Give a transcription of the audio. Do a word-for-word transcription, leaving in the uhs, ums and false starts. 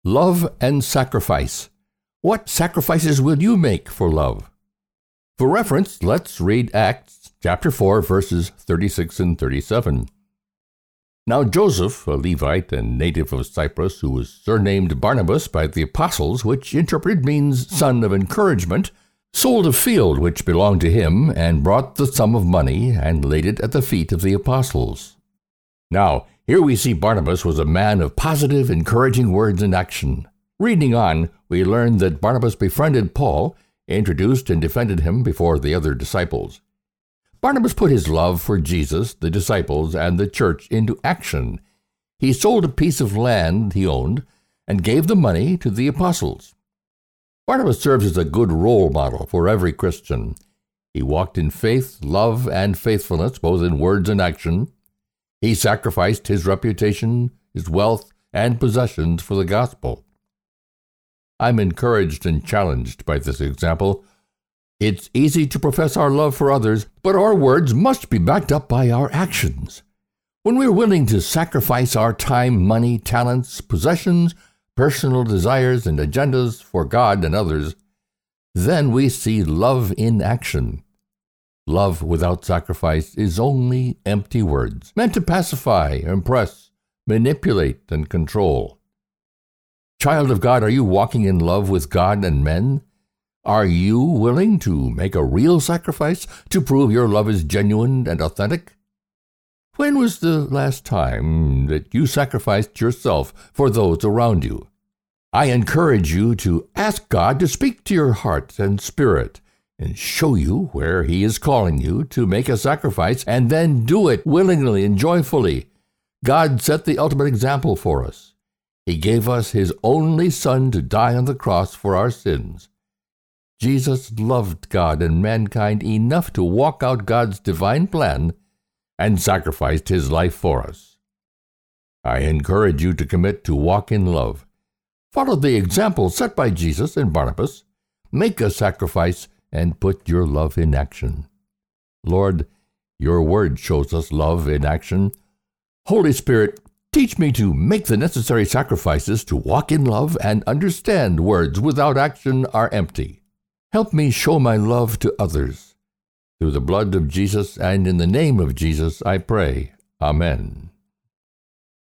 Love and sacrifice. What sacrifices will you make for love? For reference, let's read Acts chapter four, verses thirty-six and thirty-seven. Now Joseph, a Levite and native of Cyprus, who was surnamed Barnabas by the apostles, which interpreted means son of encouragement, sold a field which belonged to him, and brought the sum of money, and laid it at the feet of the apostles. Now, here we see Barnabas was a man of positive, encouraging words and action. Reading on, we learn that Barnabas befriended Paul, introduced and defended him before the other disciples. Barnabas put his love for Jesus, the disciples, and the church into action. He sold a piece of land he owned and gave the money to the apostles. Barnabas serves as a good role model for every Christian. He walked in faith, love, and faithfulness, both in words and action. He sacrificed his reputation, his wealth, and possessions for the gospel. I'm encouraged and challenged by this example. It's easy to profess our love for others, but our words must be backed up by our actions. When we're willing to sacrifice our time, money, talents, possessions, personal desires, and agendas for God and others, then we see love in action. Love without sacrifice is only empty words, meant to pacify, impress, manipulate, and control. Child of God, are you walking in love with God and men? Are you willing to make a real sacrifice to prove your love is genuine and authentic? When was the last time that you sacrificed yourself for those around you? I encourage you to ask God to speak to your heart and spirit and show you where He is calling you to make a sacrifice, and then do it willingly and joyfully. God set the ultimate example for us. He gave us His only Son to die on the cross for our sins. Jesus loved God and mankind enough to walk out God's divine plan and sacrificed His life for us. I encourage you to commit to walk in love. Follow the example set by Jesus and Barnabas. Make a sacrifice and put your love in action. Lord, your word shows us love in action. Holy Spirit, teach me to make the necessary sacrifices to walk in love and understand words without action are empty. Help me show my love to others. Through the blood of Jesus and in the name of Jesus, I pray. Amen.